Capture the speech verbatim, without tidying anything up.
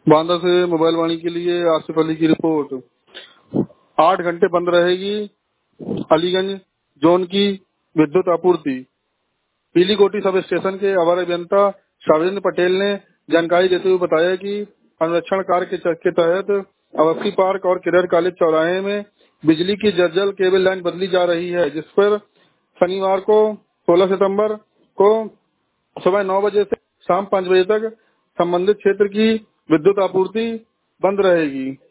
बांदा से मोबाइल वाणी के लिए आसिफ अली की रिपोर्ट। आठ घंटे बंद रहेगी अलीगंज जोन की विद्युत आपूर्ति। पीलीकोटी सब स्टेशन के अवर अभियंता शावेंद्र पटेल ने जानकारी देते हुए बताया कि अनुरक्षण कार्य के, के तहत अवस्थी पार्क और किरर कॉलेज चौराहे में बिजली की जर्जर केबल लाइन बदली जा रही है, जिस पर शनिवार को सोलह सितंबर को सुबह नौ बजे से शाम पाँच बजे तक संबंधित क्षेत्र की विद्युत आपूर्ति बंद रहेगी।